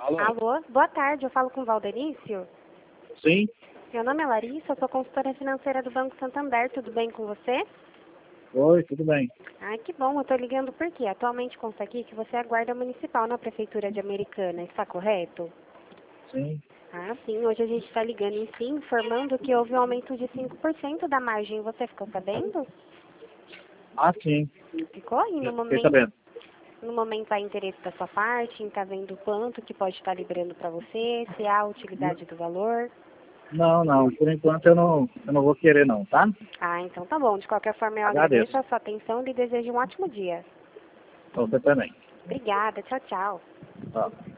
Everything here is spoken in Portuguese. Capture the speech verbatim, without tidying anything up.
Alô? Alô, boa tarde, eu falo com o Valdenício. Sim? Meu nome é Larissa, eu sou consultora financeira do Banco Santander, tudo bem com você? Oi, tudo bem. Ai, que bom, eu tô ligando porque atualmente consta aqui que você é guarda municipal na Prefeitura de Americana, está correto? Sim. Ah, sim, hoje a gente está ligando em si, informando que houve um aumento de cinco por cento da margem, você ficou sabendo? Ah, sim. Ficou? E no Fiquei momento, sabendo. no momento há interesse da sua parte, em estar vendo quanto que pode estar liberando para você, se há utilidade do valor? Não, não. Por enquanto eu não, eu não vou querer não, tá? Ah, então tá bom. De qualquer forma, eu Agradeço. agradeço a sua atenção e lhe desejo um ótimo dia. Você também. Obrigada. Tchau, tchau. Tá.